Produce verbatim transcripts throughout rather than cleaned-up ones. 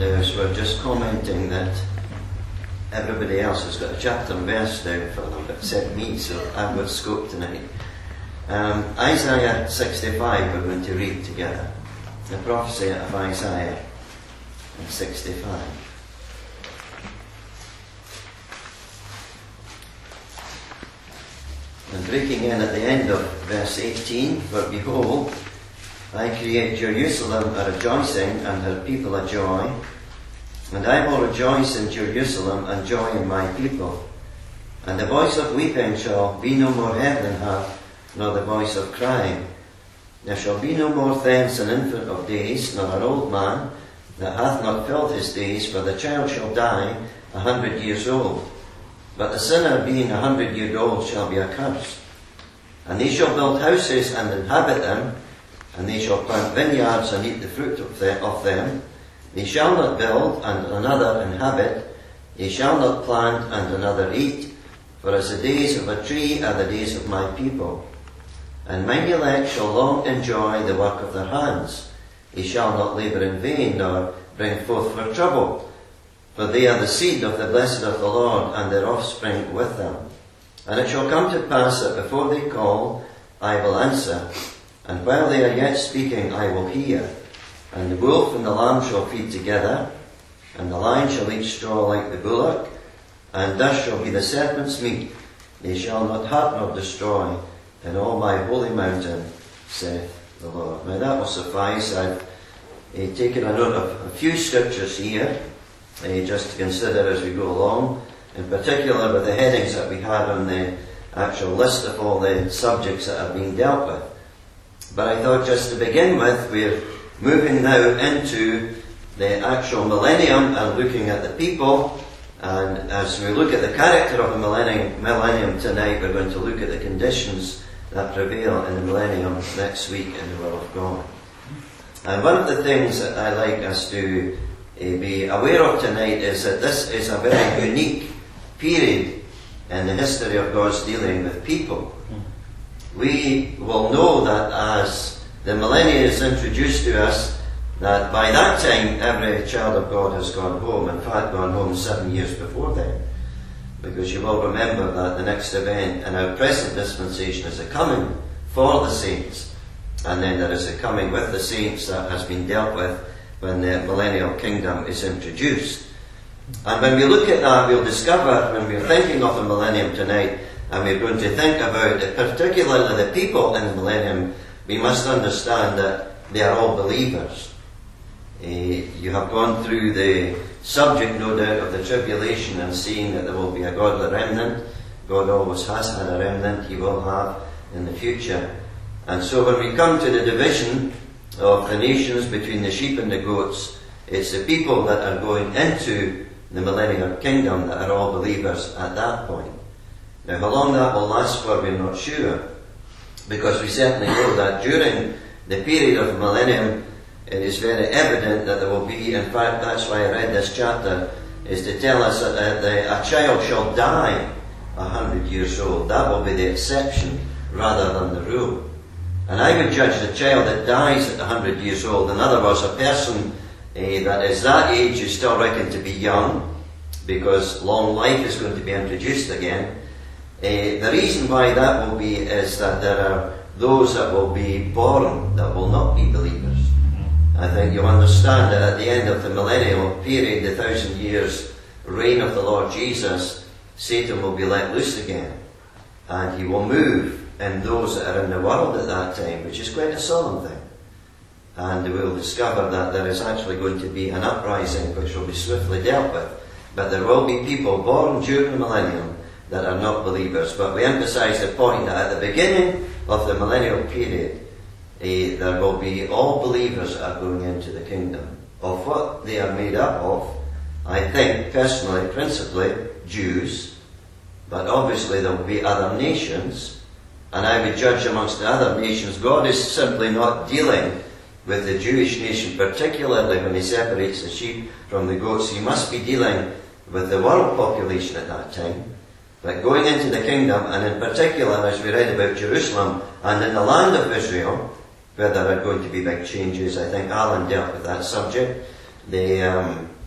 as we're just commenting that everybody else has got a chapter and verse down for them, except me, so I've got scope tonight. Um, Isaiah sixty-five we're going to read together. The prophecy of Isaiah sixty-five. And breaking in at the end of verse eighteen, for behold, I create Jerusalem a rejoicing and her people a joy, and I will rejoice in Jerusalem and joy in my people. And the voice of weeping shall be no more heard in her, nor the voice of crying. There shall be no more thence an infant of days, nor an old man that hath not filled his days, for the child shall die a hundred years old. But the sinner being a hundred years old shall be accursed. And they shall build houses and inhabit them, and they shall plant vineyards and eat the fruit of them. They shall not build and another inhabit, they shall not plant and another eat, for as the days of a tree are the days of my people. And mine elect shall long enjoy the work of their hands. They shall not labour in vain, nor bring forth for trouble. For they are the seed of the blessed of the Lord, and their offspring with them. And it shall come to pass that before they call, I will answer, and while they are yet speaking, I will hear. And the wolf and the lamb shall feed together, and the lion shall eat straw like the bullock, and thus shall be the serpent's meat. They shall not hurt nor destroy in all my holy mountain, saith the Lord. Now that will suffice. I've uh, taken a note of a few scriptures here, uh, just to consider as we go along, in particular with the headings that we had on the actual list of all the subjects that are being dealt with. But I thought just to begin with, we're moving now into the actual millennium and looking at the people. And as we look at the character of the millennium, millennium tonight, we're going to look at the conditions that prevail in the millennium next week in the will of God. And one of the things that I like us to uh, be aware of tonight is that this is a very unique period in the history of God's dealing with people. We will know that as the millennium is introduced to us, that by that time every child of God has gone home. In fact, gone home seven years before then. Because you will remember that the next event in our present dispensation is a coming for the saints. And then there is a coming with the saints that has been dealt with when the millennial kingdom is introduced. And when we look at that, we'll discover, when we're thinking of the millennium tonight, and we're going to think about it, particularly the people in the millennium, we must understand that they are all believers. Uh, you have gone through the subject, no doubt, of the tribulation and seeing that there will be a godly remnant. God always has had a remnant, He will have in the future. And so when we come to the division of the nations between the sheep and the goats, it's the people that are going into the millennial kingdom that are all believers at that point. Now, how long that will last for, we're not sure, because we certainly know that during the period of the millennium, it is very evident that there will be, in fact, that's why I read this chapter, is to tell us that uh, the, a child shall die a hundred years old. That will be the exception rather than the rule. And I would judge the child that dies at a hundred years old, in other words, a person uh, that is that age is still reckoned to be young, because long life is going to be introduced again. Uh, the reason why that will be is that there are those that will be born that will not be believers. I think you understand that at the end of the millennial period, the thousand years reign of the Lord Jesus, Satan will be let loose again. And he will move in those that are in the world at that time, which is quite a solemn thing. And we'll discover that there is actually going to be an uprising which will be swiftly dealt with. But there will be people born during the millennium that are not believers. But we emphasize the point that at the beginning of the millennial period, Uh, there will be all believers are going into the kingdom. Of what they are made up of, I think personally, principally Jews, but obviously there will be other nations, and I would judge amongst the other nations, God is simply not dealing with the Jewish nation, particularly when He separates the sheep from the goats. He must be dealing with the world population at that time. But going into the kingdom, and in particular, as we read about Jerusalem and in the land of Israel, where there are going to be big changes. I think Alan dealt with that subject. The, um,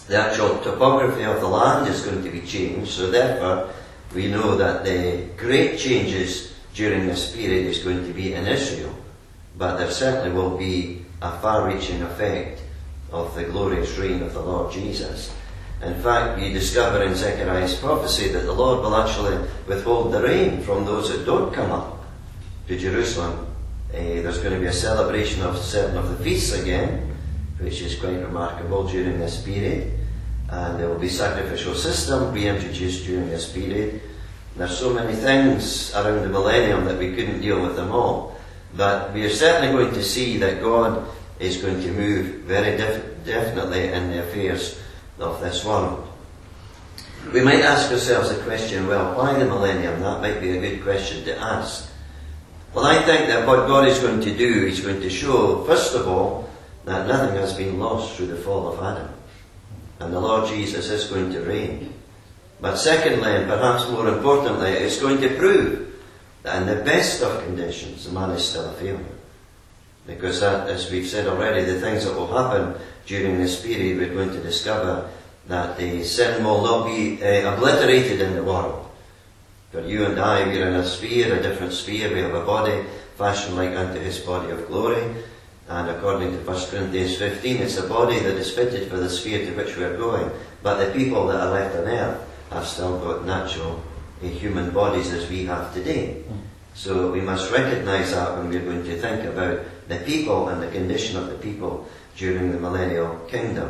the actual topography of the land is going to be changed, so therefore we know that the great changes during this period is going to be in Israel, but there certainly will be a far-reaching effect of the glorious reign of the Lord Jesus. In fact, we discover in Zechariah's prophecy that the Lord will actually withhold the rain from those that don't come up to Jerusalem. Uh, there's going to be a celebration of certain of the feasts again, which is quite remarkable during this period. And there will be sacrificial system reintroduced during this period. There's so many things around the millennium that we couldn't deal with them all. But we are certainly going to see that God is going to move very def- definitely in the affairs of this world. We might ask ourselves the question, well, why the millennium? That might be a good question to ask. Well, I think that what God is going to do is going to show, first of all, that nothing has been lost through the fall of Adam. And the Lord Jesus is going to reign. But secondly, and perhaps more importantly, it's going to prove that in the best of conditions, the man is still a failure. Because that, as we've said already, the things that will happen during this period, we're going to discover that the sin will not be uh, obliterated in the world. For you and I, we're in a sphere, a different sphere. We have a body fashioned like unto his body of glory. And according to First Corinthians fifteen, it's a body that is fitted for the sphere to which we are going. But the people that are left on earth have still got natural uh, human bodies as we have today. So we must recognise that when we're going to think about the people and the condition of the people during the millennial kingdom.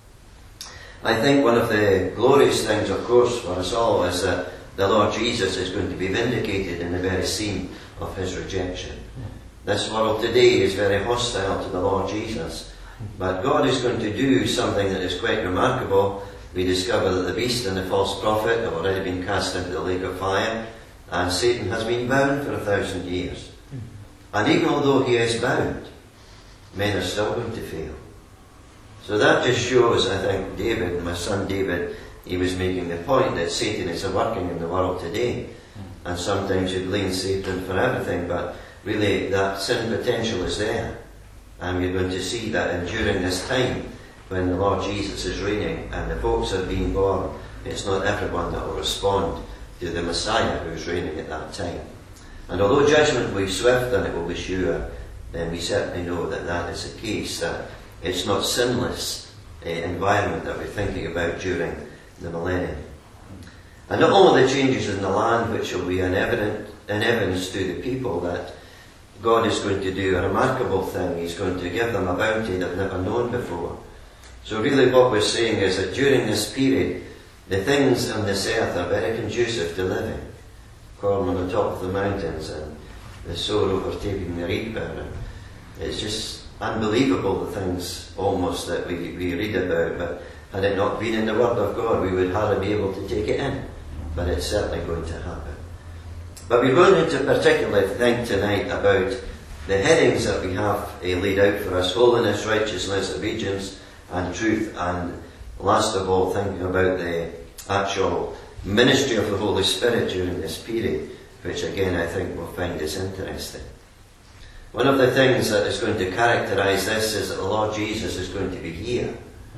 I think one of the glorious things, of course, for us all is that the Lord Jesus is going to be vindicated in the very scene of his rejection. This world today is very hostile to the Lord Jesus, but God is going to do something that is quite remarkable. We discover that the beast and the false prophet have already been cast into the lake of fire, and Satan has been bound for a thousand years. And even although he is bound, men are still going to fail. So that just shows, I think, David, my son David, he was making the point that Satan is working in the world today. And sometimes you blame Satan for everything, but really that sin potential is there. And we're going to see that and during this time, when the Lord Jesus is reigning and the folks are being born, it's not everyone that will respond to the Messiah who's reigning at that time. And although judgment will be swift and it will be sure, then we certainly know that that is the case, that it's not sinless uh, environment that we're thinking about during the millennium. And not only the changes in the land, which will be an, evident, an evidence to the people that God is going to do a remarkable thing. He's going to give them a bounty they've never known before. So really what we're saying is that during this period, the things on this earth are very conducive to living. Corn on the top of the mountains and the sower overtaking the reaper. And it's just unbelievable, the things almost that we, we read about, but had it not been in the Word of God, we would hardly be able to take it in. But it's certainly going to happen. But we're going to particularly think tonight about the headings that we have uh, laid out for us: holiness, righteousness, obedience, and truth. And last of all, thinking about the actual ministry of the Holy Spirit during this period, which again I think we'll find is interesting. One of the things that is going to characterize this is that the Lord Jesus is going to be here,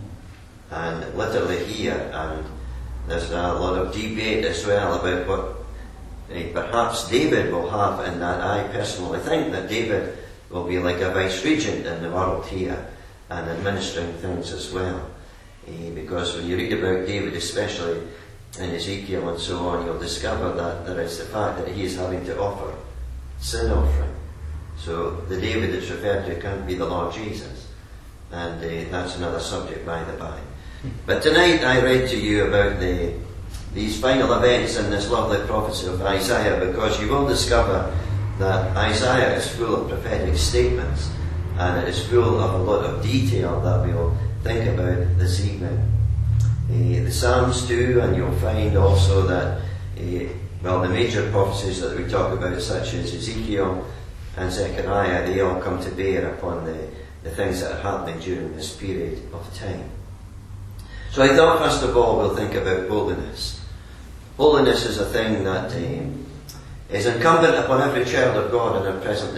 and literally here, and there's a lot of debate as well about what uh, perhaps David will have in that. I personally think that David will be like a vice-regent in the world here and administering things as well. Uh, because when you read about David, especially in Ezekiel and so on, you'll discover that there is the fact that he is having to offer sin offering. So the David that's referred to can't be the Lord Jesus. And uh, that's another subject by the by. But tonight I read to you about the, these final events in this lovely prophecy of Isaiah, because you will discover that Isaiah is full of prophetic statements, and it is full of a lot of detail that we'll think about this evening. Uh, the Psalms too, and you'll find also that, uh, well, the major prophecies that we talk about, such as Ezekiel and Zechariah, they all come to bear upon the, the things that are happening during this period of time. So I thought, first of all, we'll think about holiness. Holiness is a thing that um, is incumbent upon every child of God in our present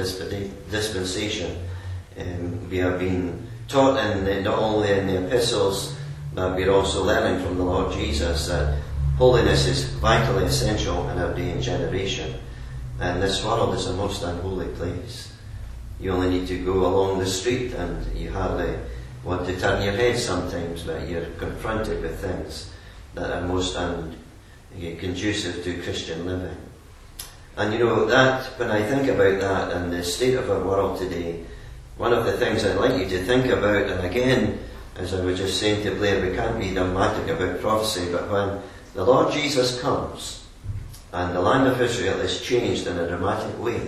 dispensation. Um, we have been taught in the, not only in the epistles but we're also learning from the Lord Jesus that holiness is vitally essential in our day and generation. And this world is a most unholy place. You only need to go along the street and you hardly want to turn your head sometimes, but you're confronted with things that are most un- conducive to Christian living. And you know, that, when I think about that and the state of our world today, one of the things I'd like you to think about, and again, as I was just saying to Blair, we can't be dogmatic about prophecy, but when the Lord Jesus comes and the land of Israel is changed in a dramatic way,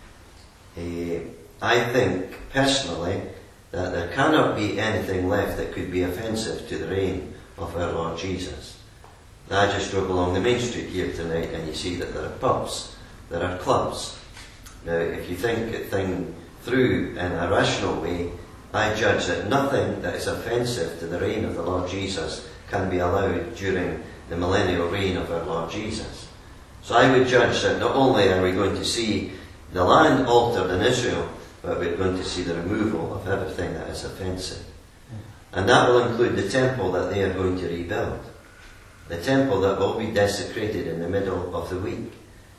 eh, I think, personally, that there cannot be anything left that could be offensive to the reign of our Lord Jesus. Now, I just drove along the main street here tonight and you see that there are pubs, there are clubs. Now, if you think a thing through in a rational way, I judge that nothing that is offensive to the reign of the Lord Jesus can be allowed during the millennial reign of our Lord Jesus. So I would judge that not only are we going to see the land altered in Israel, but we're going to see the removal of everything that is offensive. And that will include the temple that they are going to rebuild. The temple that will be desecrated in the middle of the week.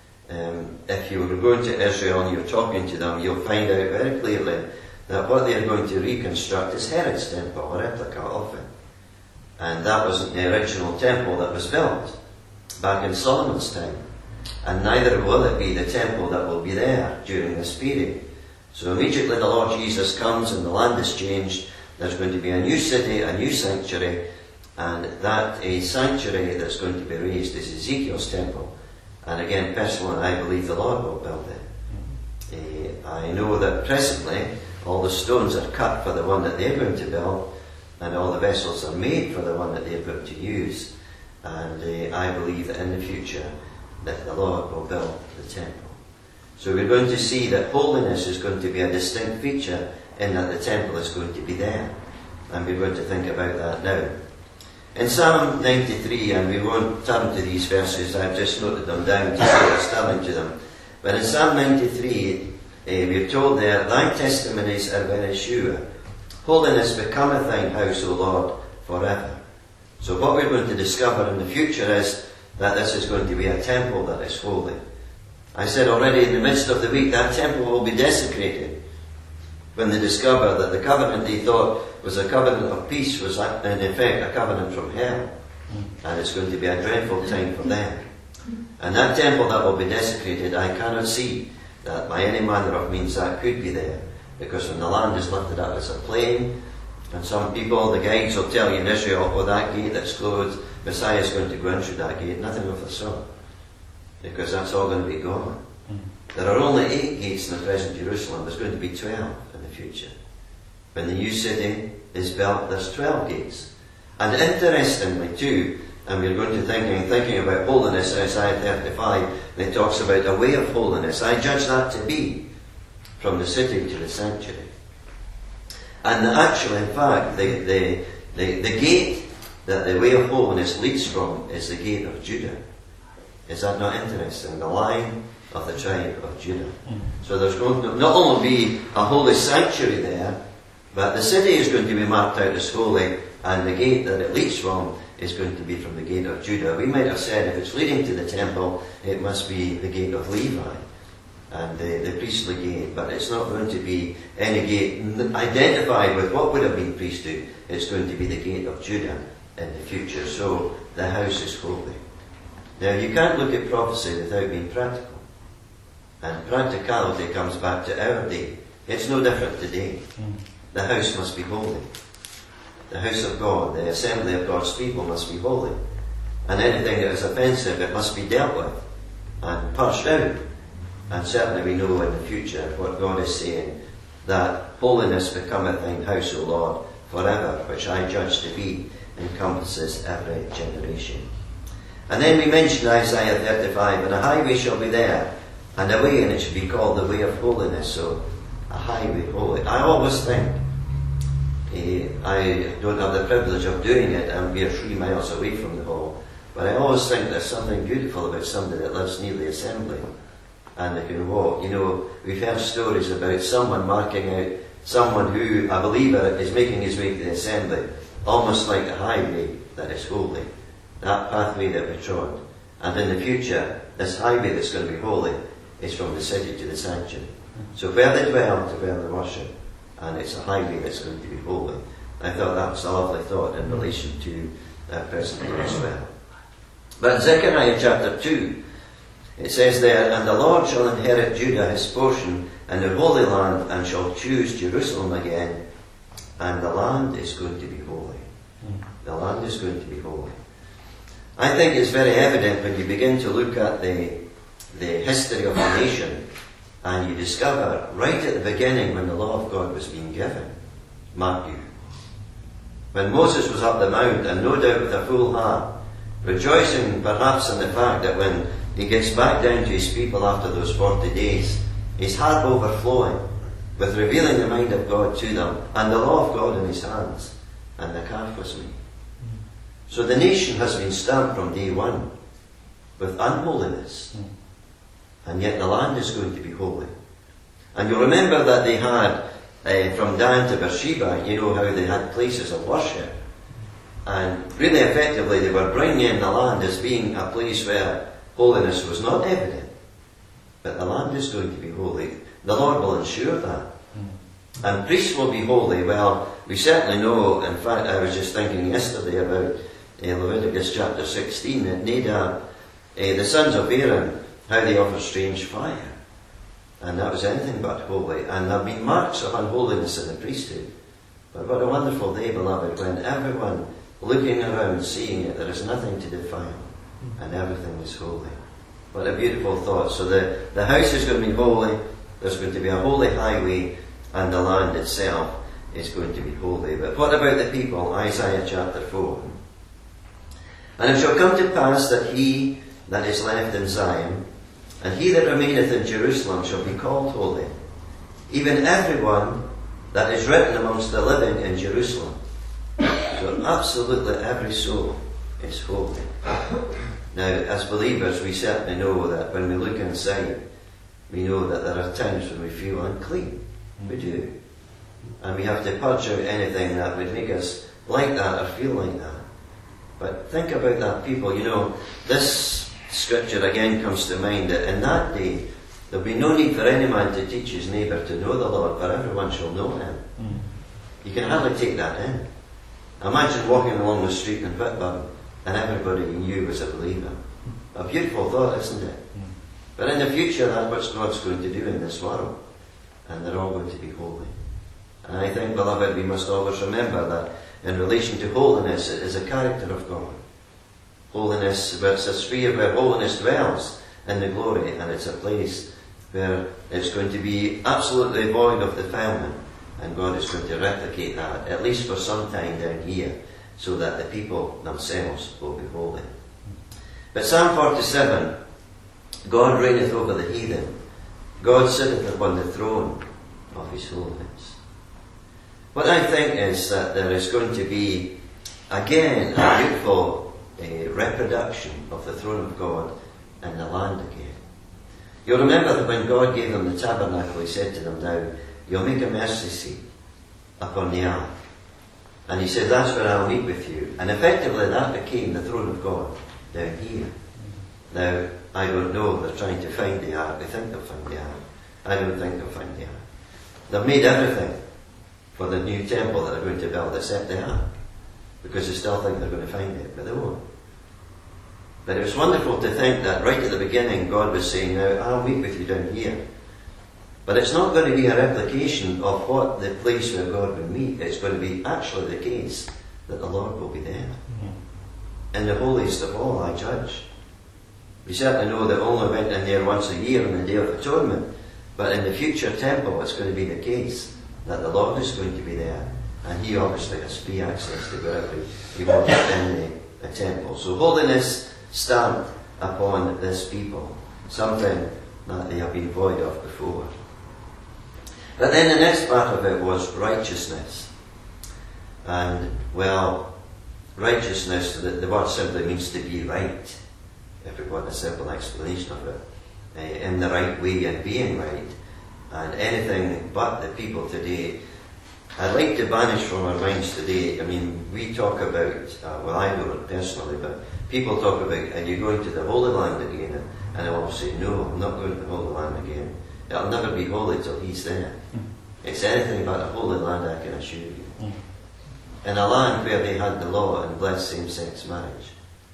Um, if you were going to Israel and you're talking to them, you'll find out very clearly that what they are going to reconstruct is Herod's temple, a replica of it. And that wasn't the original temple that was built back in Solomon's time. And neither will it be the temple that will be there during this period. So immediately the Lord Jesus comes and the land is changed. There's going to be a new city, a new sanctuary, and that a sanctuary that's going to be raised is Ezekiel's temple. And again, personally, I believe the Lord will build it. Uh, I know that presently all the stones are cut for the one that they're going to build, and all the vessels are made for the one that they're going to use. And uh, I believe that in the future that the Lord will build the temple. So we're going to see that holiness is going to be a distinct feature in that the temple is going to be there. And we're going to think about that now. In Psalm ninety-three, and we won't turn to these verses, I've just noted them down to say what's turning to them. But in Psalm ninety-three, eh, we're told there, Thy testimonies are very sure. Holiness becometh thine house, O Lord, forever. So what we're going to discover in the future is that this is going to be a temple that is holy. I said already in the midst of the week, that temple will be desecrated when they discover that the covenant they thought was a covenant of peace was in effect a covenant from hell. And it's going to be a dreadful time for them. And that temple that will be desecrated, I cannot see that by any manner of means that could be there. Because when the land is lifted up as a plain, and some people, the guides will tell you in Israel, oh, that gate that's closed, Messiah is going to go in through that gate. Nothing of the sort. Because that's all going to be gone. Mm. There are only eight gates in the present Jerusalem. There's going to be twelve in the future. When the new city is built, there's twelve gates. And interestingly too, and we're going to thinking thinking about holiness, Isaiah thirty-five, and it talks about a way of holiness. I judge that to be from the city to the sanctuary. And actually, in fact, the, the, the, the gate that the way of holiness leads from is the gate of Judah. Is that not interesting? The line of the tribe of Judah. Mm. So there's going to not only be a holy sanctuary there, but the city is going to be marked out as holy, and the gate that it leads from is going to be from the gate of Judah. We might have said if it's leading to the temple, it must be the gate of Levi and the, the priestly gate, but it's not going to be any gate identified with what would have been priesthood. It's going to be the gate of Judah in the future. So the house is holy. Now, you can't look at prophecy without being practical. And practicality comes back to our day. It's no different today. Mm. The house must be holy. The house of God, the assembly of God's people must be holy. And anything that is offensive, it must be dealt with and purged out. And certainly we know in the future what God is saying, that holiness becometh thine house, O Lord, forever, which I judge to be, encompasses every generation. And then we mentioned Isaiah thirty-five, and a highway shall be there, and a way, and it should be called the way of holiness. So, a highway, holy. I always think, eh, I don't have the privilege of doing it, and we are three miles away from the hall, but I always think there's something beautiful about somebody that lives near the assembly, and they can walk. You know, we've heard stories about someone marking out someone who, a believer, is making his way to the assembly, almost like a highway that is holy, that pathway that we trod. And in the future, this highway that's going to be holy is from the city to the sanctuary. So where they dwell to where they worship, and it's a highway that's going to be holy. I thought that was a lovely thought in relation to that present day as well. But in Zechariah chapter two, it says there, "And the Lord shall inherit Judah his portion in the Holy Land, and shall choose Jerusalem again, and the land is going to be holy." The land is going to be holy. I think it's very evident when you begin to look at the, the history of the nation, and you discover right at the beginning when the law of God was being given, mark you, when Moses was up the mount, and no doubt with a full heart, rejoicing perhaps in the fact that when he gets back down to his people after those forty days, his heart overflowing with revealing the mind of God to them, and the law of God in his hands, and the calf was made. So the nation has been stamped from day one with unholiness, and yet the land is going to be holy. And you'll remember that they had, uh, from Dan to Beersheba, you know how they had places of worship. And really effectively they were bringing in the land as being a place where holiness was not evident. But the land is going to be holy. The Lord will ensure that. And priests will be holy. Well, we certainly know, in fact, I was just thinking yesterday about uh, Leviticus chapter sixteen, that Nadab, uh, the sons of Aaron, how they offer strange fire. And that was anything but holy. And there have been marks of unholiness in the priesthood. But what a wonderful day, beloved, when everyone looking around, seeing it, there is nothing to defile, and everything is holy. What a beautiful thought. So the, the house is going to be holy, there's going to be a holy highway, and the land itself is going to be holy. But what about the people? Isaiah chapter four. "And it shall come to pass that he that is left in Zion, and he that remaineth in Jerusalem shall be called holy, even everyone that is written amongst the living in Jerusalem." So absolutely every soul is holy. Now, as believers, we certainly know that when we look inside, we know that there are times when we feel unclean. We do. And we have to purge out anything that would make us like that or feel like that. But think about that, people. You know, this scripture again comes to mind that in that day, there will be no need for any man to teach his neighbour to know the Lord, for everyone shall know him. Mm. You can hardly take that in. Imagine walking along the street in Whitburn and everybody you knew was a believer. A beautiful thought, isn't it? Mm. But in the future, that's what God's going to do in this world. And they're all going to be holy. And I think, beloved, we must always remember that in relation to holiness, it is a character of God. Holiness, it's a sphere where holiness dwells in the glory, and it's a place where it's going to be absolutely void of defilement. And God is going to replicate that, at least for some time down here, so that the people themselves will be holy. But Psalm forty-seven, God reigneth over the heathen. God sitteth upon the throne of his holiness. What I think is that there is going to be, again, a beautiful uh, reproduction of the throne of God in the land again. You'll remember that when God gave them the tabernacle, he said to them, "Now, you'll make a mercy seat upon the ark." And he said, "That's where I'll meet with you." And effectively that became the throne of God down here. Now, I don't know, they're trying to find the ark. They think they'll find the ark. I don't think they'll find the ark. They've made everything for the new temple that they're going to build except the ark, because they still think they're going to find it, but they won't. But it was wonderful to think that right at the beginning God was saying, "Now, I'll meet with you down here." But it's not going to be a replication of what the place where God will meet. It's going to be actually the case that the Lord will be there. Mm-hmm. In the holiest of all, I judge. We certainly know that only went in there once a year on the Day of Atonement. But in the future temple, it's going to be the case that the Lord is going to be there. And he obviously has free access to wherever he wants in the, the temple. So holiness stamped upon this people. Something that they have been void of before. But then the next part of it was righteousness. And, well, righteousness, the, the word simply means to be right, if we want a simple explanation of it. Uh, in the right way and being right. And anything but the people today I'd like to banish from our minds today, I mean, we talk about, uh, well I don't personally, but people talk about, are you going to the Holy Land again? And, and I will say, no, I'm not going to the Holy Land again. It'll never be holy till He's there. Mm. It's anything but a Holy Land, I can assure you. Mm. In a land where they had the law and blessed same-sex marriage.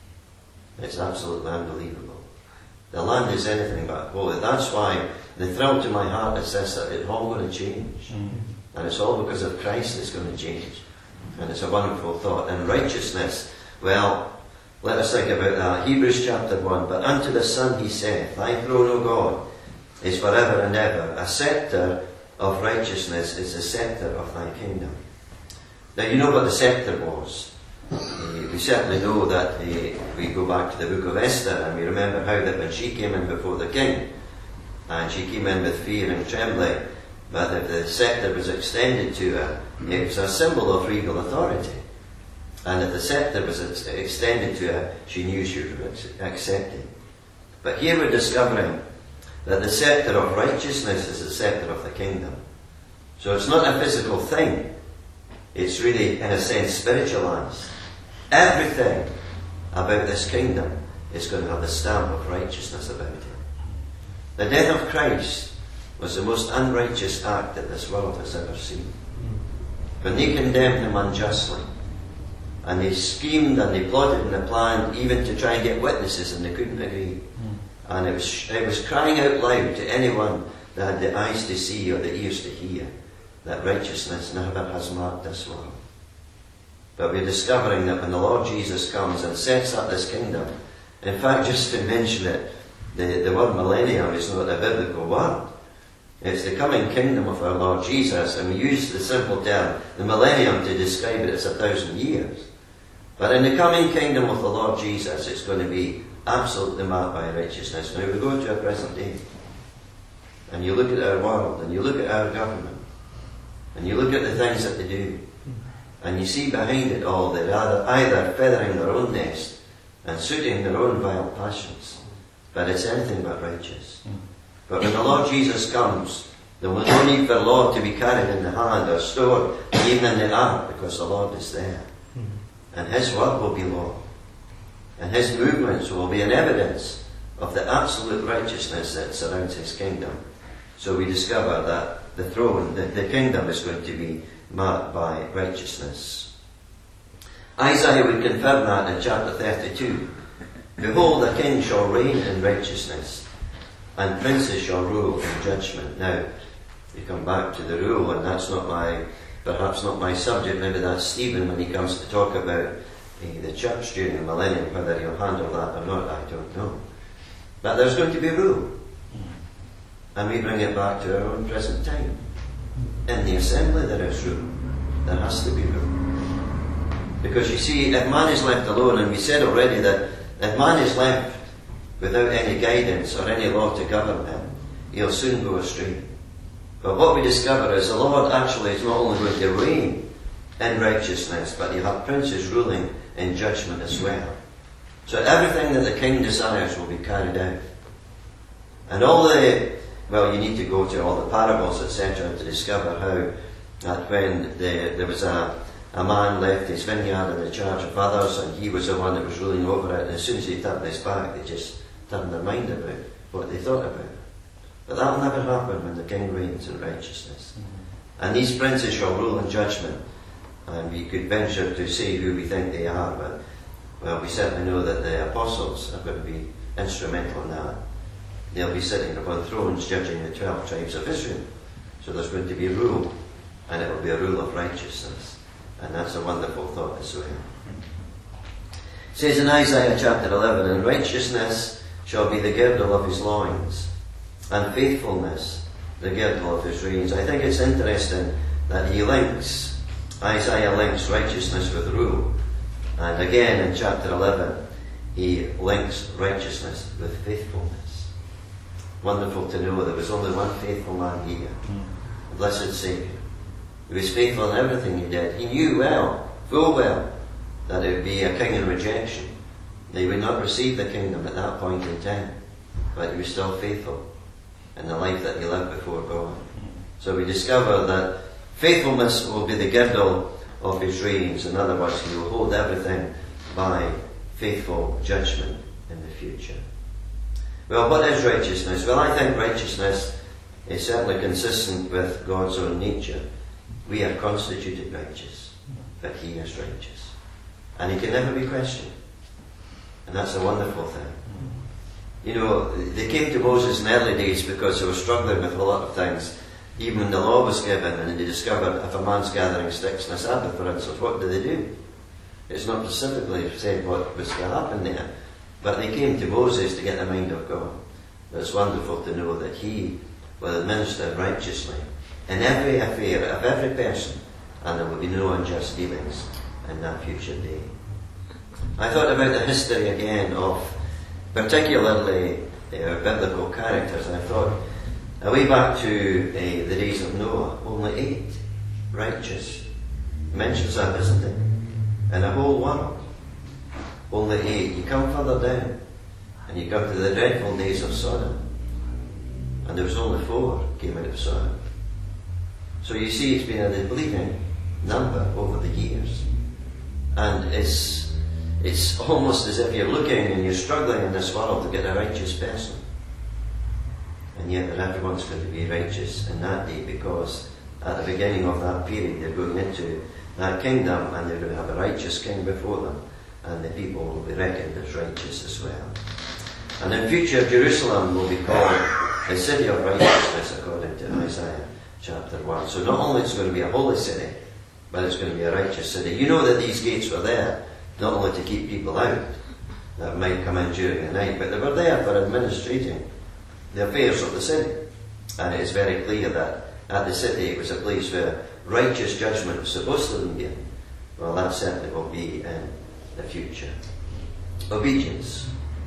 It's absolutely unbelievable. The land is anything but holy. That's why the thrill to my heart is this, that it's all going to change. Mm. And it's all because of Christ it's going to change. And it's a wonderful thought. And righteousness, well, let us think about that. Hebrews chapter one. But unto the Son He saith, Thy throne, O God, is forever and ever. A scepter of righteousness is the scepter of Thy kingdom. Now you know what the scepter was. Uh, we certainly know that uh, we go back to the book of Esther and we remember how that when she came in before the king, and she came in with fear and trembling, but if the scepter was extended to her, it was a symbol of regal authority. And if the scepter was ex- extended to her, she knew she would accept it. But here we're discovering that the scepter of righteousness is the scepter of the kingdom. So it's not a physical thing. It's really, in a sense, spiritualized. Everything about this kingdom is going to have the stamp of righteousness about it. The death of Christ was the most unrighteous act that this world has ever seen. When they condemned Him unjustly, and they schemed and they plotted and they planned even to try and get witnesses, and they couldn't agree. And it was, it was crying out loud to anyone that had the eyes to see or the ears to hear that righteousness never has marked this world. But we're discovering that when the Lord Jesus comes and sets up this kingdom, in fact, just to mention it, the, the word millennium is not a biblical word. It's the coming kingdom of our Lord Jesus, and we use the simple term, the millennium, to describe it as a thousand years. But in the coming kingdom of the Lord Jesus, it's going to be absolutely marked by righteousness. Now we go to our present day, and you look at our world, and you look at our government, and you look at the things that they do, and you see behind it all they're either, either feathering their own nest and suiting their own vile passions, but it's anything but righteous. But when the Lord Jesus comes, there will no need for law to be carried in the hand or stored even in the ark, because the Lord is there. And His word will be law. And His movements will be an evidence of the absolute righteousness that surrounds His kingdom. So we discover that the throne, the, the kingdom is going to be marked by righteousness. Isaiah would confirm that in chapter thirty-two. Behold, a king shall reign in righteousness, and princes shall rule in judgment. Now, we come back to the rule, and that's not my, perhaps not my subject. Maybe that's Stephen when he comes to talk about uh, the church during the millennium. Whether he'll handle that or not, I don't know. But there's going to be rule. And we bring it back to our own present time. In the assembly there is rule. There has to be rule. Because you see, if man is left alone, and we said already that if man is left without any guidance or any law to govern him, he'll soon go astray. But what we discover is the Lord actually is not only going to reign in righteousness, but he'll have princes ruling in judgment as well. So everything that the king desires will be carried out. And all the, well, you need to go to all the parables, et cetera, to discover how that when the, there was a, a man left his vineyard in the charge of others, and he was the one that was ruling over it, and as soon as he turned his back, they just turned their mind about what they thought about it. But that will never happen when the king reigns in righteousness. Mm-hmm. And these princes shall rule in judgment. And we could venture to say who we think they are, but, well, we certainly know that the apostles are going to be instrumental in that. They'll be sitting upon thrones judging the twelve tribes of Israel. So there's going to be a rule, and it will be a rule of righteousness. And that's a wonderful thought as well. It says in Isaiah chapter eleven, and righteousness shall be the girdle of his loins, and faithfulness the girdle of his reins. I think it's interesting that he links, Isaiah links righteousness with rule. And again in chapter eleven, he links righteousness with faithfulness. Wonderful to know there was only one faithful man here, the blessed Saviour. He was faithful in everything he did. He knew well, full well, that it would be a king in rejection. They would not receive the kingdom at that point in time. But he was still faithful in the life that he lived before God. So we discover that Faithfulness will be the girdle of his reins. In other words, he will hold everything by faithful judgment in the future. Well, what is righteousness? Well, I think righteousness is certainly consistent with God's own nature. We are constituted righteous, but he is righteous. And he can never be questioned. And that's a wonderful thing. You know, they came to Moses in the early days because they were struggling with a lot of things. Even when the law was given and they discovered if a man's gathering sticks on a Sabbath, for instance, what do they do? It's not specifically said what was to happen there. But they came to Moses to get the mind of God. But it's wonderful to know that he will administer righteously in every affair of every person, and there will be no unjust dealings in that future day. I thought about the history again of particularly uh, biblical characters. I thought, away back to uh, the days of Noah, only eight righteous. Mentions that, isn't it? In the whole world. Only eight. You come further down, and you come to the dreadful days of Sodom, and there was only four came out of Sodom. So you see, it's been a depleting number over the years. And it's it's almost as if you're looking and you're struggling in this world to get a righteous person. And yet that everyone's going to be righteous in that day, because at the beginning of that period they're going into that kingdom and they're going to have a righteous king before them, and the people will be reckoned as righteous as well. And in future, Jerusalem will be called the city of righteousness according to Isaiah chapter one. So not only it's going to be a holy city, but it's going to be a righteous city. You know that these gates were there not only to keep people out that might come in during the night, but they were there for administrating the affairs of the city. And it is very clear that at the city it was a place where righteous judgment was supposed to be in. Well, that certainly will be in the future. Obedience.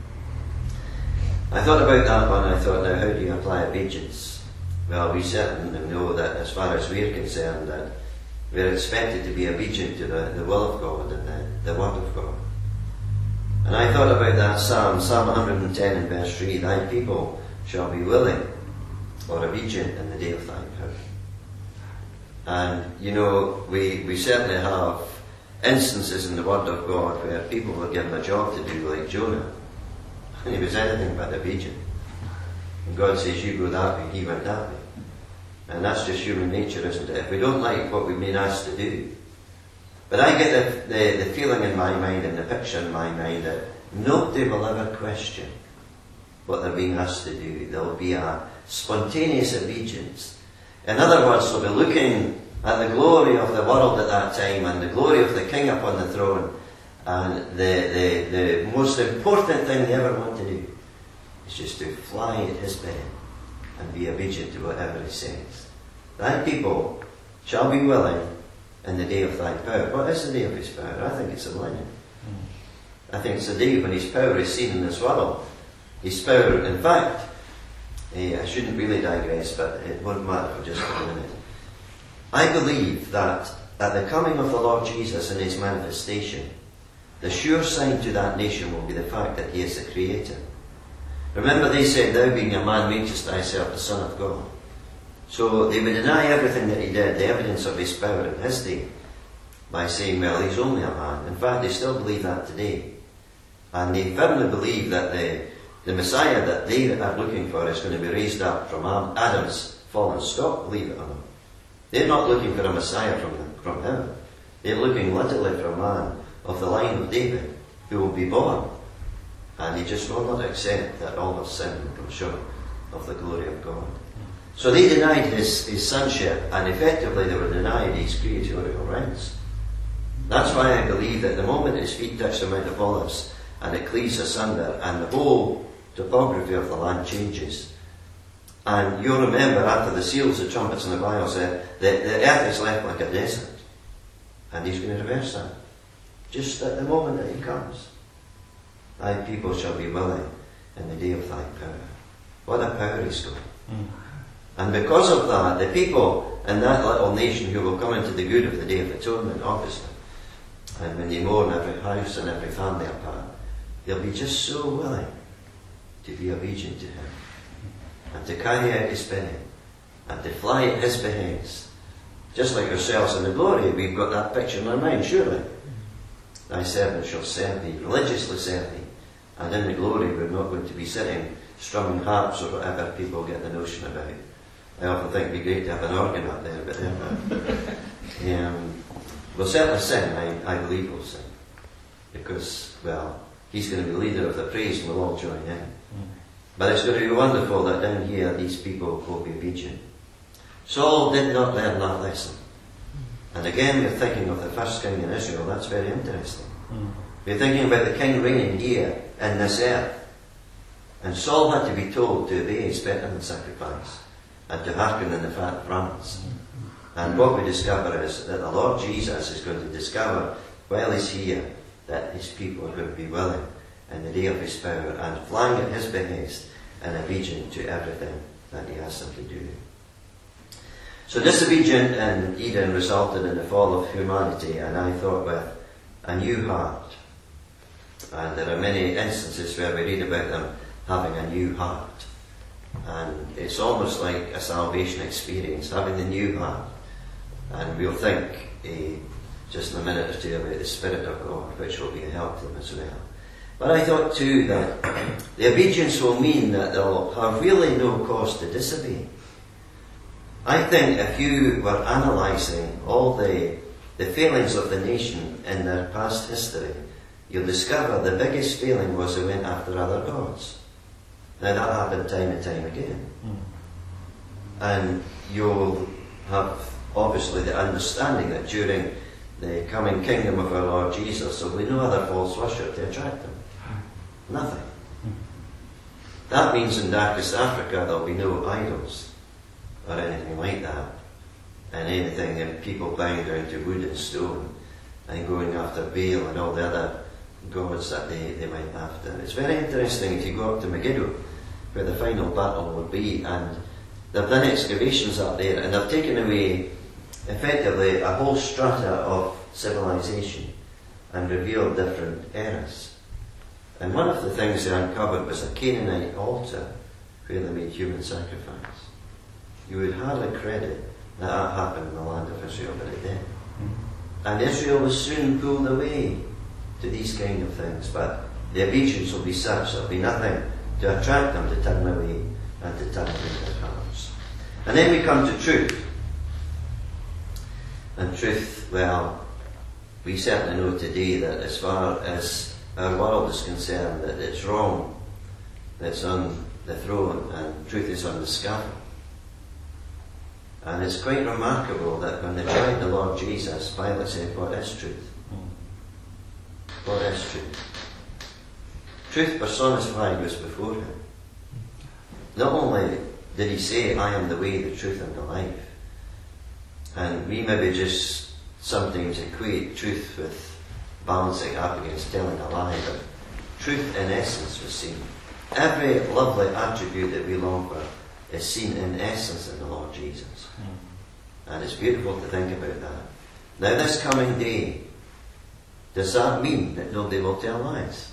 I thought about that one. I thought, now how do you apply obedience? Well, we certainly know that as far as we're concerned, that we're expected to be obedient to the, the will of God and the, the word of God. And I thought about that Psalm, Psalm one hundred ten and verse three, thy people shall be willing or obedient in the day of thy power. And, you know, we, we certainly have instances in the word of God where people were given a job to do, like Jonah, and he was anything but obedient. And God says, you go that way, he went that way. And that's just human nature, isn't it? If we don't like what we've been asked to do. But I get the, the, the feeling in my mind and the picture in my mind that nobody will ever question what they're being asked to do. There will be a spontaneous obedience. In other words, they'll be looking at the glory of the world at that time and the glory of the King upon the throne. And the, the, the most important thing they ever want to do is just to fly at his bed and be obedient to whatever he says. Thy people shall be willing in the day of thy power. What is the day of his power? I think it's a millennium. I think it's a day when his power is seen in this world. His power, in fact, eh, I shouldn't really digress, but it won't matter for just a minute. I believe that at the coming of the Lord Jesus in his manifestation, the sure sign to that nation will be the fact that he is the Creator. Remember, they said, thou being a man makest thyself the Son of God. So they would deny everything that he did, the evidence of his power in his day, by saying, well, he's only a man. In fact, they still believe that today. And they firmly believe that the, the Messiah that they are looking for is going to be raised up from Adam's fallen stock, believe it or not. They're not looking for a Messiah from, from heaven. They're looking literally for a man of the line of David who will be born. And he just will not accept that all of sin will come short of the glory of God. So they denied his, his sonship, and effectively they were denied his creatorial rights. That's why I believe that the moment his feet touch the Mount of Olives and it cleaves asunder and the whole topography of the land changes. And you'll remember after the seals, the trumpets and the vials, that the, the earth is left like a desert. And he's going to reverse that. Just at the moment that he comes. Thy people shall be willing in the day of thy power. What a power he's got. Mm. And because of that, the people in that little nation who will come into the good of the Day of Atonement, obviously, and when they mourn every house and every family apart, they'll be just so willing to be obedient to him, and to carry out his bidding, and to fly at his behest, Just like ourselves in the glory, we've got that picture in our mind, surely. Thy servant shall serve thee, religiously serve thee. And in the glory we're not going to be sitting strumming harps or whatever people get the notion about. I often think it'd be great to have an organ up there, but never. um, we'll certainly sing, I, I believe we'll sing. Because, well, he's going to be leader of the praise and we'll all join in. Mm. But it's going to be wonderful that down here these people will be obedient. Saul did not learn that lesson. And again we're thinking of the first king in Israel. That's very interesting. Mm. We're thinking about the king reigning here in this earth. And Saul had to be told to obey is better than sacrifice, and to hearken in the fat of rams. Mm. And what we discover is that the Lord Jesus is going to discover while he's here that his people are going to be willing in the day of his power and flying at his behest and obedient to everything that he has them to do. So disobedience in Eden resulted in the fall of humanity, and I thought with a new heart. And there are many instances where we read about them having a new heart. And it's almost like a salvation experience, having the new heart. And we'll think uh, just in a minute or two about the Spirit of God, which will be a help to them as well. But I thought too that the obedience will mean that they'll have really no cause to disobey. I think if you were analysing all the, the failings of the nation in their past history, you'll discover the biggest failing was they went after other gods. Now that happened time and time again. Mm. And you'll have obviously the understanding that during the coming kingdom of our Lord Jesus there will be no other false worship to attract them. Nothing. Mm. That means in darkest Africa there will be no idols or anything like that, and anything and people bowing down to wood and stone and going after Baal and all the other gods that they, they went after. It's very interesting if you go up to Megiddo, where the final battle will be, and they've done excavations up there and they've taken away effectively a whole strata of civilization and revealed different eras. And one of the things they uncovered was a Canaanite altar where they made human sacrifice. You would hardly credit that that happened in the land of Israel, but it did. And Israel was soon pulled away to these kind of things, but the obedience will be such there will be nothing to attract them to turn away and to turn away their hearts. And then we come to truth. And truth, well, we certainly know today that as far as our world is concerned, that it's wrong, that's on the throne, and truth is on the scaffold. And it's quite remarkable that when they tried the Lord Jesus, Pilate said, what is truth? What is truth? Truth personified was before him. Not only did he say, I am the way, the truth, and the life. And we maybe just sometimes equate truth with balancing up against telling a lie, but truth in essence was seen. Every lovely attribute that we long for is seen in essence in the Lord Jesus. Mm. And it's beautiful to think about that. Now this coming day, does that mean that nobody will tell lies?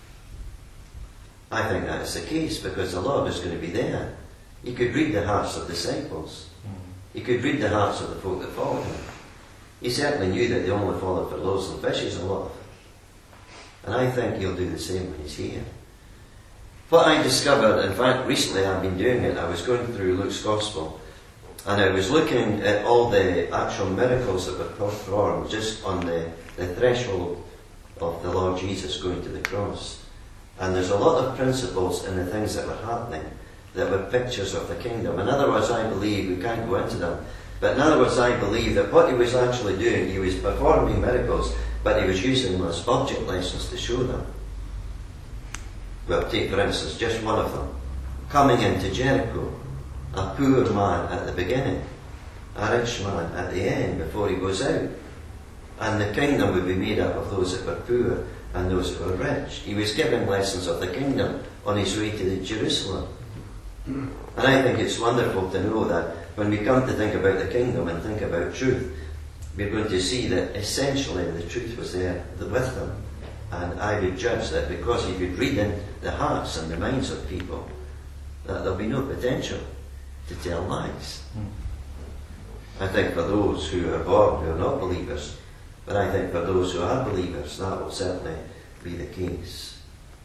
I think that is the case, because the Lord is going to be there. He could read the hearts of disciples. Mm. He could read the hearts of the folk that followed him. He certainly knew that they only followed for loaves and fishes a lot. And I think he'll do the same when he's here. What I discovered, in fact recently I've been doing it, I was going through Luke's Gospel and I was looking at all the actual miracles that were performed just on the, the threshold of the Lord Jesus going to the cross. And there's a lot of principles in the things that were happening that were pictures of the kingdom. In other words, I believe, we can't go into them, but in other words I believe that what he was actually doing, he was performing miracles, but he was using them as object lessons to show them. Well, take for instance just one of them. Coming into Jericho, a poor man at the beginning, a rich man at the end before he goes out. And the kingdom would be made up of those that were poor and those that were rich. He was giving lessons of the kingdom on his way to the Jerusalem. And I think it's wonderful to know that when we come to think about the kingdom and think about truth, we're going to see that essentially the truth was there with them. And I would judge that because he could read in the hearts and the minds of people, that there'll be no potential to tell lies. I think for those who are born who are not believers, but I think for those who are believers, that will certainly be the case.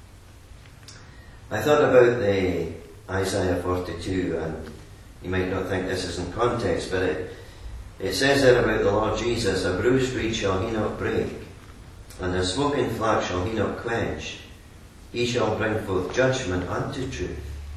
I thought about the Isaiah forty-two, and you might not think this is in context, but it, it says there about the Lord Jesus, a bruised reed shall he not break, and a smoking flax shall he not quench. He shall bring forth judgment unto truth.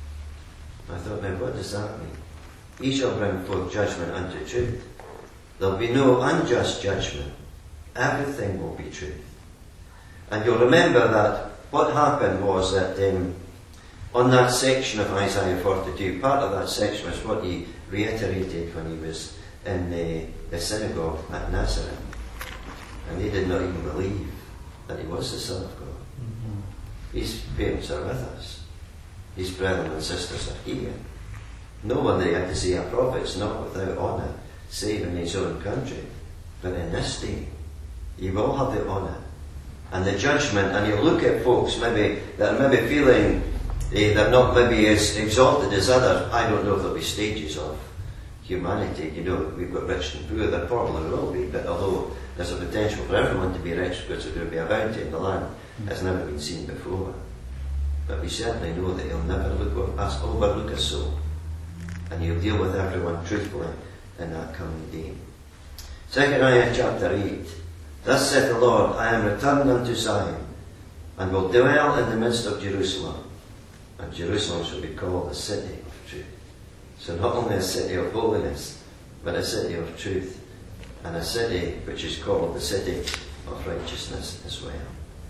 I thought, now what does that mean? He shall bring forth judgment unto truth. There'll be no unjust judgment. Everything will be truth. And you'll remember that what happened was that um, on that section of Isaiah forty-two, part of that section was what he reiterated when he was in the, the synagogue at Nazareth. And they did not even believe that he was the Son of God. Mm-hmm. His parents are with us. His brethren and sisters are here. No one they had to say a prophet's not without honour, save in his own country. But in this day, he will have the honour and the judgment, and he'll look at folks maybe that are maybe feeling eh, they're not maybe as exalted as others. I don't know if there'll be stages of humanity. You know, we've got rich and poor, there probably will be, but although there's a potential for everyone to be rich because there's going to be a bounty in the land, has never been seen before. But we certainly know that he'll never look us, overlook a soul, and he'll deal with everyone truthfully in that coming day. Zechariah chapter eight. Thus saith the Lord, I am returned unto Zion, and will dwell in the midst of Jerusalem, and Jerusalem shall be called the city of truth. So not only a city of holiness, but a city of truth, and a city which is called the city of righteousness as well.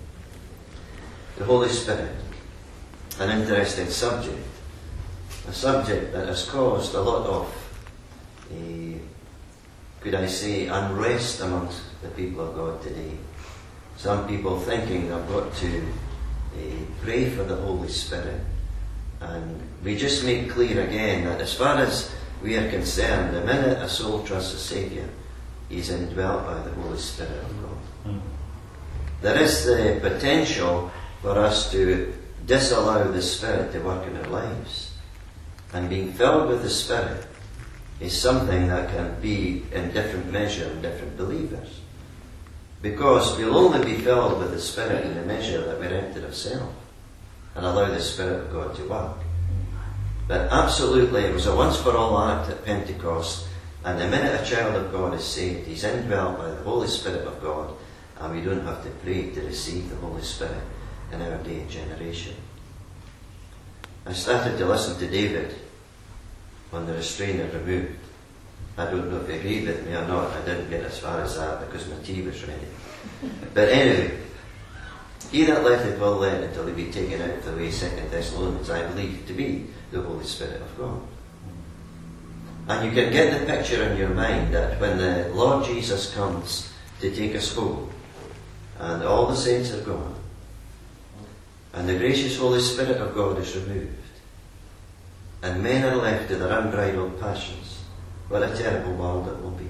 The Holy Spirit, an interesting subject, a subject that has caused a lot of, uh, could I say, unrest amongst the people of God today. Some people thinking they've got to uh, pray for the Holy Spirit. And we just make clear again that as far as we are concerned, the minute a soul trusts the Saviour, he's indwelt by the Holy Spirit of God. Mm. There is the potential for us to disallow the Spirit to work in our lives. And being filled with the Spirit is something that can be in different measure in different believers. Because we'll only be filled with the Spirit in the measure that we're emptied of self and allow the Spirit of God to work. But absolutely, it was a once-for-all act at Pentecost, and the minute a child of God is saved, he's indwelt by the Holy Spirit of God, and we don't have to pray to receive the Holy Spirit in our day and generation. I started to listen to David on the restrainer removed. I don't know if you agree with me or not. I didn't get as far as that because my tea was ready. But anyway, he that letteth will let until he be taken out of the way, Second Thessalonians, I believe to be the Holy Spirit of God. And you can get the picture in your mind that when the Lord Jesus comes to take us home, and all the saints are gone, and the gracious Holy Spirit of God is removed, and men are left to their unbridled passions, what a terrible world it will be.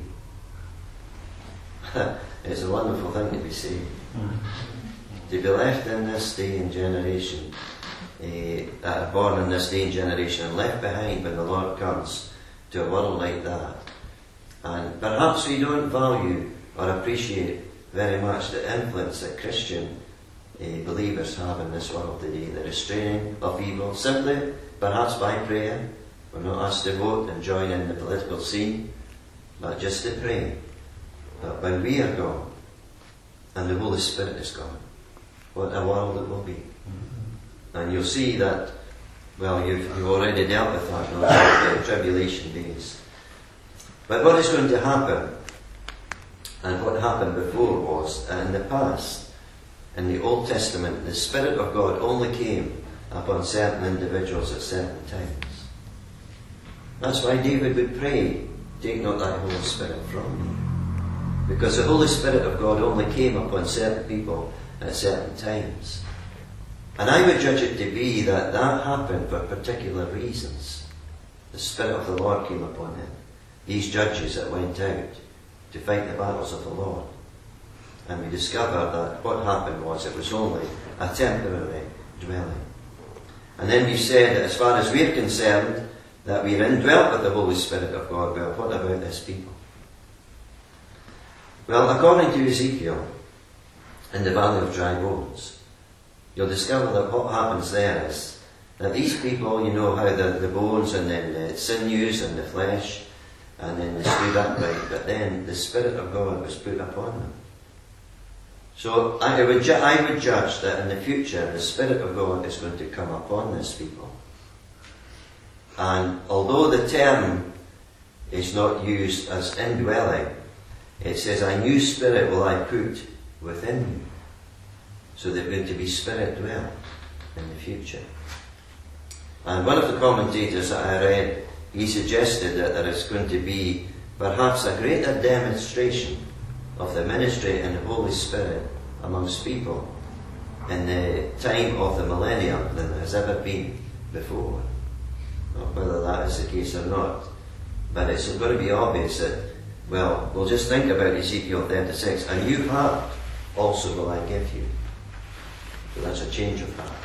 It's a wonderful thing to be saved. To be left in this day and generation, uh, that are born in this day and generation, and left behind when the Lord comes to a world like that. And perhaps we don't value or appreciate very much the influence that Christian uh, believers have in this world today, the restraining of evil, simply perhaps by prayer. We're not asked to vote and join in the political scene, but just to pray that when we are gone and the Holy Spirit is gone, what a world it will be. Mm-hmm. And you'll see that, well, you've, you've already dealt with that in the tribulation days. But what is going to happen, and what happened before was, uh, in the past, in the Old Testament, the Spirit of God only came upon certain individuals at certain times. That's why David would pray, take not thy Holy Spirit from me. Because the Holy Spirit of God only came upon certain people at certain times. And I would judge it to be that that happened for particular reasons. The Spirit of the Lord came upon him. These judges that went out to fight the battles of the Lord. And we discover that what happened was it was only a temporary dwelling. And then we said that as far as we're concerned, that we're indwelt with the Holy Spirit of God. Well, what about this people? Well, according to Ezekiel, in the Valley of Dry Bones, you'll discover that what happens there is that these people, you know how the, the bones and then the sinews and the flesh, and then they stood upright, but then the Spirit of God was put upon them. So I would, ju- I would judge that in the future the Spirit of God is going to come upon these people. And although the term is not used as indwelling, it says, a new spirit will I put within you. So they're going to be spirit dwell in the future. And one of the commentators that I read, he suggested that there is going to be perhaps a greater demonstration of the ministry and the Holy Spirit amongst people in the time of the millennium than there has ever been before. Not whether that is the case or not, but it's going to be obvious that, well, we'll just think about Ezekiel thirty-six, a new heart also will I give you. So that's a change of heart.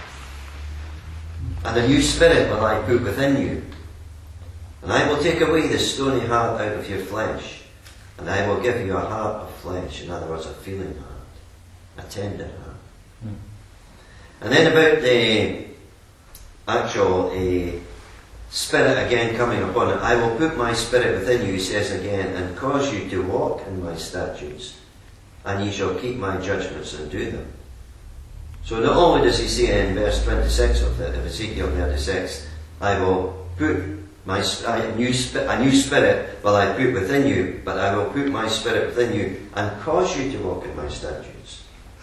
And a new spirit will I put within you. And I will take away the stony heart out of your flesh, and I will give you a heart of flesh, in other words, a feeling heart, a tender heart. Mm. And then about the actual uh, Spirit again coming upon it, I will put my Spirit within you, he says again, and cause you to walk in my statutes, and ye shall keep my judgments and do them. So not only does he say in verse twenty-six of, the, of Ezekiel thirty-six, I will put my a new, a new spirit will I put within you, but I will put my Spirit within you and cause you to walk in my statutes.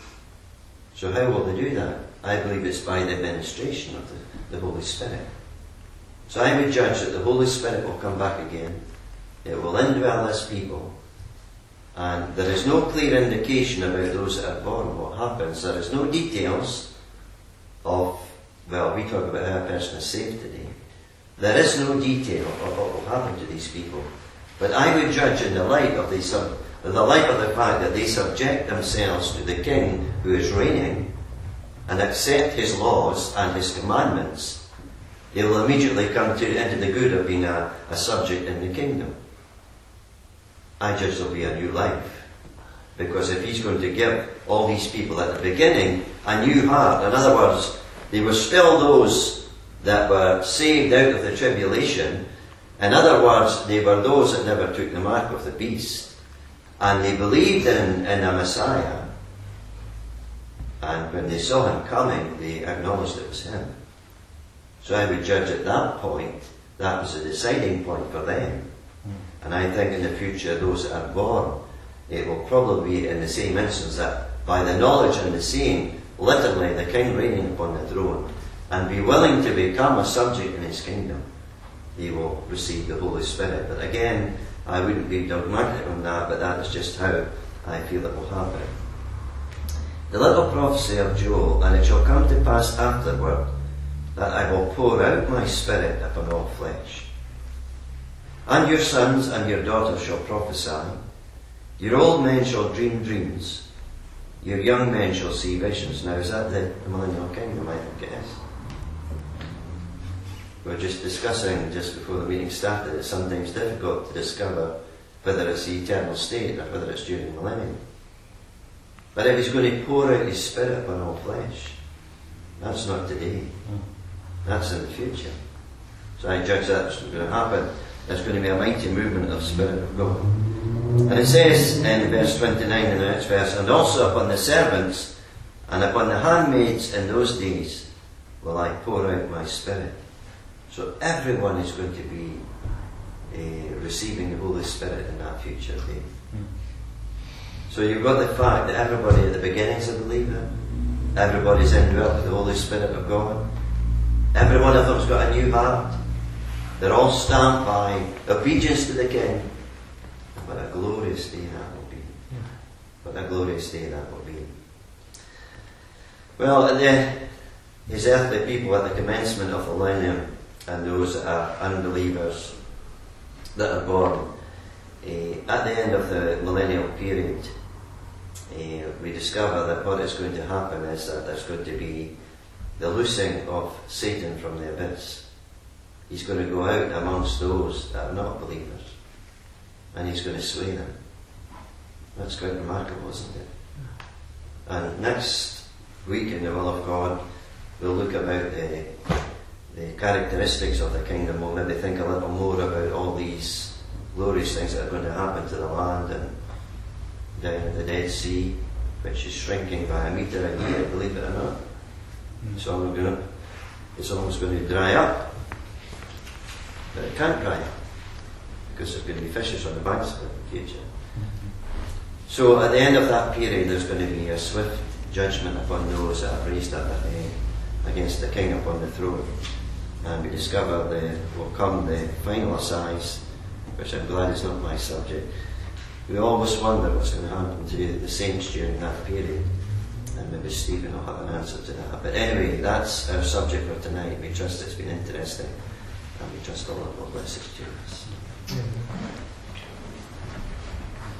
So how will they do that? I believe it's by the administration of the, the Holy Spirit. So I would judge that the Holy Spirit will come back again. It will indwell this people. And there is no clear indication about those that are born, what happens. There is no details of, well, we talk about how a person is saved today. There is no detail of what will happen to these people. But I would judge in the light of the, sub, in the light of the fact that they subject themselves to the King who is reigning and accept his laws and his commandments, they will immediately come to, into the good of being a, a subject in the kingdom. I judge there will be a new life. Because if he's going to give all these people at the beginning a new heart, in other words, they were still those that were saved out of the tribulation. In other words, they were those that never took the mark of the beast. And they believed in, in a Messiah. And when they saw him coming, they acknowledged it was him. So I would judge at that point, that was a deciding point for them. And I think in the future, those that are born, it will probably be in the same instance that by the knowledge and the seeing, literally the King reigning upon the throne, and be willing to become a subject in his kingdom, he will receive the Holy Spirit. But again, I wouldn't be dogmatic on that, but that is just how I feel it will happen. The little prophecy of Joel, and it shall come to pass afterward, that I will pour out my Spirit upon all flesh. And your sons and your daughters shall prophesy. Your old men shall dream dreams. Your young men shall see visions. Now, is that the millennial kingdom? I think it is. We were just discussing, just before the meeting started, it's sometimes difficult to discover whether it's the eternal state or whether it's during the millennium. But if he's going to pour out his Spirit upon all flesh, that's not today. That's in the future. So I judge that's going to happen. There's going to be a mighty movement of Spirit of God. And it says in verse twenty-nine in the next verse, and also upon the servants and upon the handmaids in those days will I pour out my Spirit. So everyone is going to be uh, receiving the Holy Spirit in that future day. So you've got the fact that everybody at the beginning is a believer. Everybody's indwelt with the Holy Spirit of God. Every one of them's got a new heart. They're all stamped by obedience to the King. What a glorious day that will be. What a glorious day that will be. Well, the, his earthly people at the commencement of the millennium, and those that are unbelievers that are born uh, at the end of the millennial period, uh, we discover that what is going to happen is that there's going to be the loosing of Satan from the abyss. He's going to go out amongst those that are not believers, and he's going to slay them. That's quite remarkable, isn't it? And next week, in the will of God, we'll look about the, the characteristics of the kingdom. We'll maybe think a little more about all these glorious things that are going to happen to the land and down in the Dead Sea, which is shrinking by a metre a year, believe it or not. It's all going to, it's almost going to dry up. But it can't dry up, because there's going to be fishes on the banks of it in the future. So at the end of that period, there's going to be a swift judgment upon those that have raised up their hand against the king upon the throne. And we discover there will come the final assize, which I'm glad is not my subject. We always wonder what's going to happen to the saints during that period. And maybe Stephen will have an answer to that. But anyway, that's our subject for tonight. We trust it's been interesting. And we trust the Lord will bless it to us.